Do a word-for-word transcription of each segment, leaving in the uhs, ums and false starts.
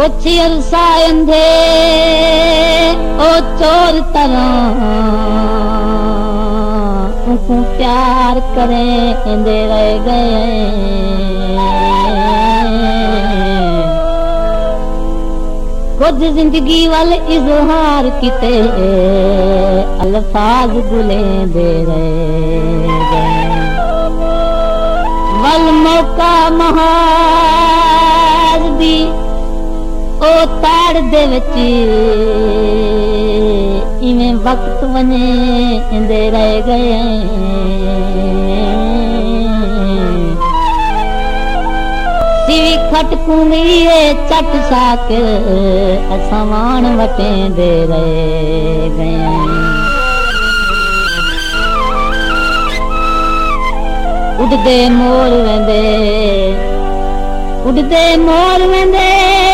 कुछ अरसा अंधे ओ चोर तरह उनको प्यार करें दे रह गए। कुछ जिंदगी वाल इजहार किते अल्फाज गुले दे रह गए। वल मौका महाज दी ओ ताड़ दे विच इवें वक्त वने दे रह गए। सिवी खटकूंगी चट साक असमान वटे दे रह गए। उड़दे मोर वेंदे उड़दे मोर वेंदे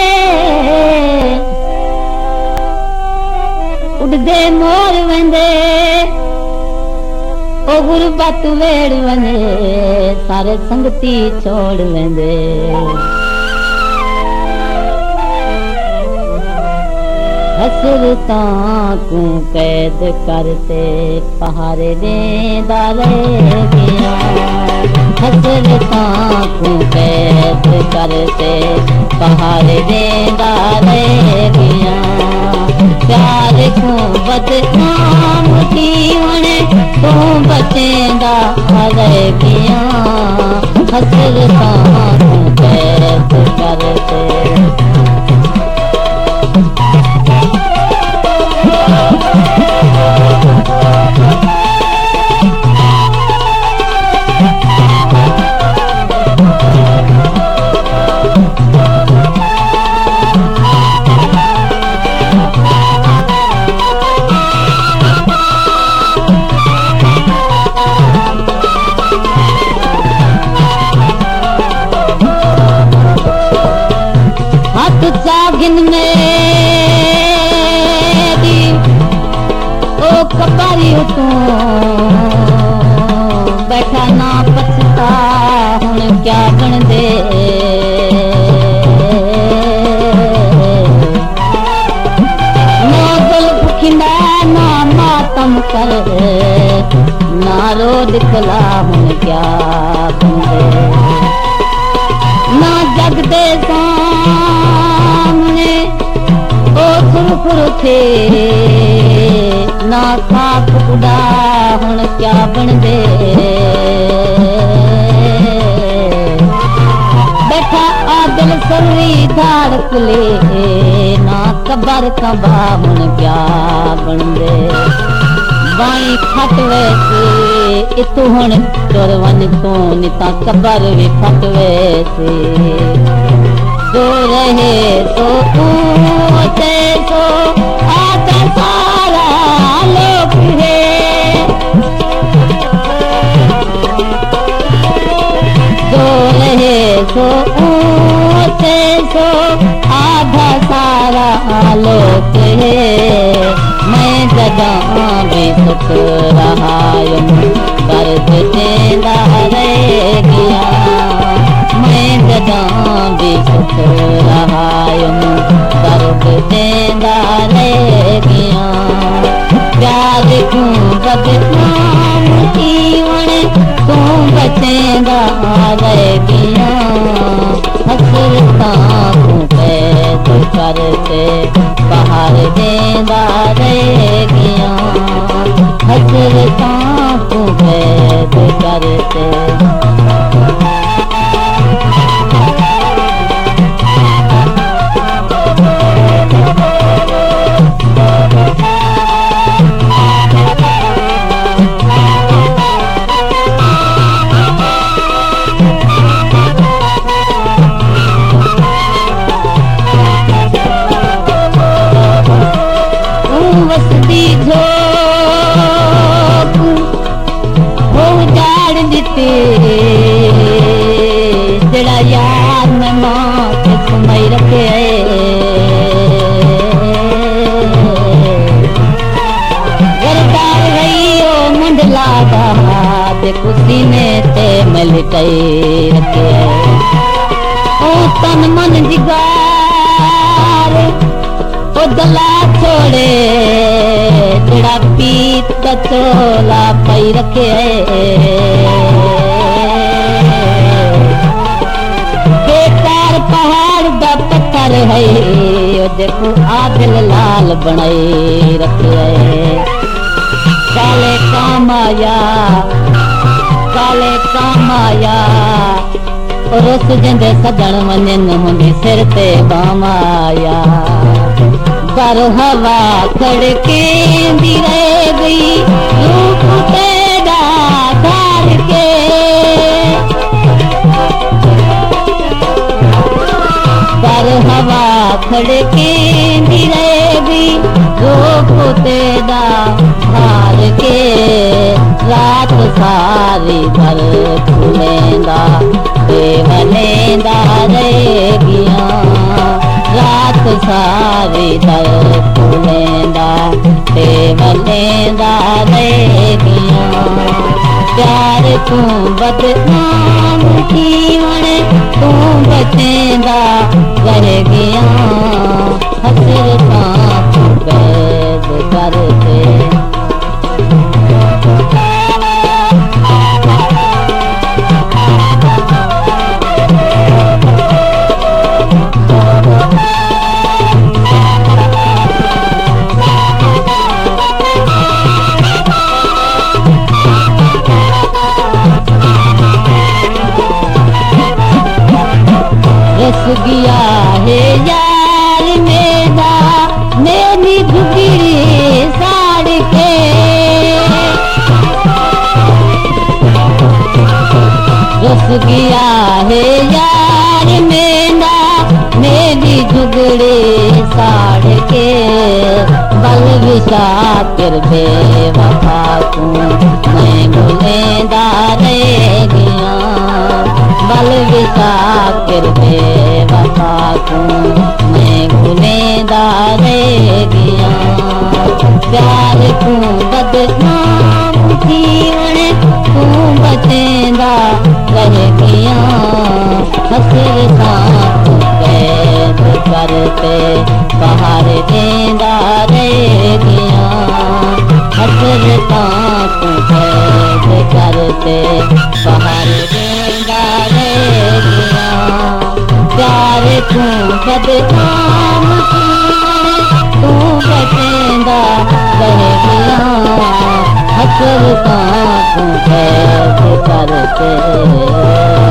उड़दे मोर वेंदे ओ गुरबत वेड़ वने सारे संगती छोड़ वेंदे। हसरता को कैद करते पहाड़े देंदा रह गया। हसरता को कैद करते पहाड़े देंदा रह गया। प्यार को बदनाम जीवन तू बचेंदा रह गया। हसरता को कैद करते चागिन में दी ओ कपारी तू बैठा ना पछता हुन क्या बन दे। ना दिल भुखिंदा ना मातम कर ना रो दिखला हुन क्या बन दे। ना जग दे सामने ओ सुरखुर थे ना खाक उड़ा हुन क्या बन दे। बैठा आदिल सरी धाड़क ले ना कबर कबा हुन क्या बन दे। बाई खटवे से इतु हुन तुर वन तू निता कबर भी खटवे से। जो रहे तो ऊंचे सो आता सारा लोक है। जो रहे तो ऊंचे सो आधा सारा लोक है। मैं जगा भी सुख रहा दर्द देंदा रह गया। मैं जगा भी सुख रहा दर्द देंदा रह गया। प्यार को बदनाम जीवन तू बचेंदा रह गया। हसरता को कैद करते बाहर देंदा रह गया। हसरता को कैद करते वसदी झोंक हो जाड़ दिते जड़ा यार में मां समय रखे। गरदार रही ओ मंडला दे कुसी ने ते मलटई रखे। ओ तन मन जिगा दला छोड़े जड़ा पीत दा चोला पाई रखे बेकार पहाड़ दा पत्थर है ओ देखो आदिल लाल बनाई रखे काले कामाया काले कामाया रोस जंदे सजण वञन हुंदी सिर ते बामाया पर हवा खड़केंदी रह गई रूप तेरा धार के पर हवा खड़केंदी रह गई रूप तेरा धार के रात सारी भर खुलेंदा बेवलेंदा रह गया रात सारी दर खुलेंदा बेवलेंदा रह गया प्यार तू बदनाम जीवन तू बचेंदा रह गया हसरता तू कैद करके गया है यार मेरा मेरी झुकड़ी साड़ के रस गया है यार मेरा मेरी झुकड़ी साड़ के बल विशा कर बेवफा तू मैं भूलेंदा रह गया बल विशा कर बेवफा तू मैं भूलेंदा रह गया प्यार तू बदनाम जीवन तू बचेंदा रह गया हसरता तू कैद करते बाहर देंदा रह गया हसरता तू कैद करते बाहर देंदा रह गया प्यार तू बदनाम तू बचेंदा रह गया हसरता तू कैद करते